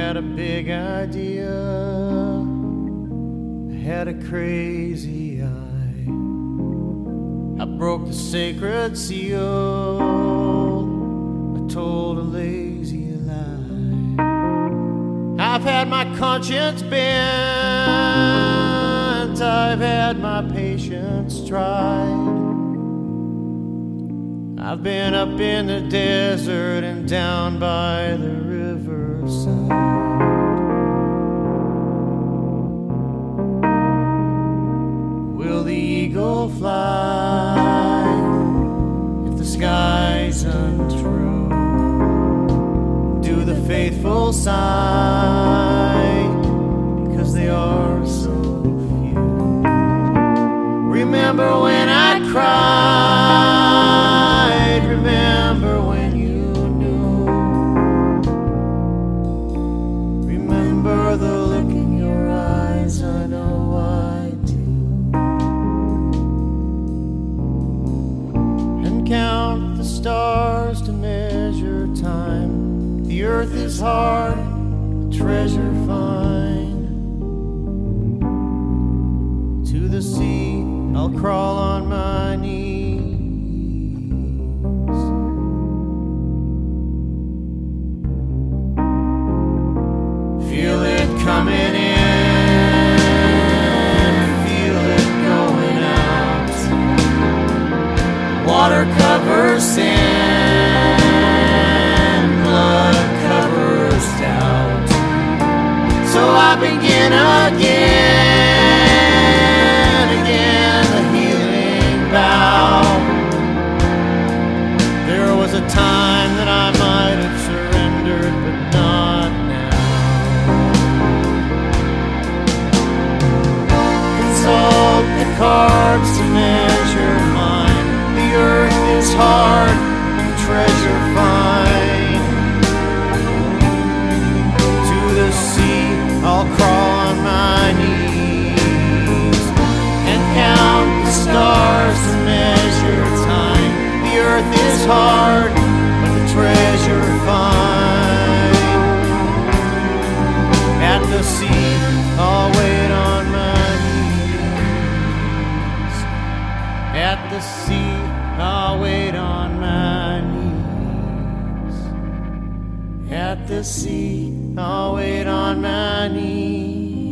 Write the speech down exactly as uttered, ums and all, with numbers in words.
had a big idea, I had a crazy eye. I broke the sacred seal, I told a lazy lie. I've had my conscience bent, I've had my patience tried. I've been up in the desert and down by the riverside. Will the eagle fly if the sky's untrue? Do the faithful sigh because they are so few? Remember when I cried, remember when you knew, remember the look in your eyes, I know I do. And count the stars to measure time. The earth is hard to treasure find. To the sea I'll crawl on my knees. Feel it coming in, feel it going out. Water covers sin, blood covers doubt. So I begin again, again the healing bow. There was a time that I might have surrendered, but not now. Consult the cards to measure mine. The earth is hard to treasure fine. To the sea I'll crawl on my knees and count the stars to measure time. The earth is hard, but the treasure fine. At the sea I'll wait on my knees. At the sea I'll wait on my knees. At the sea I'll wait on my knees.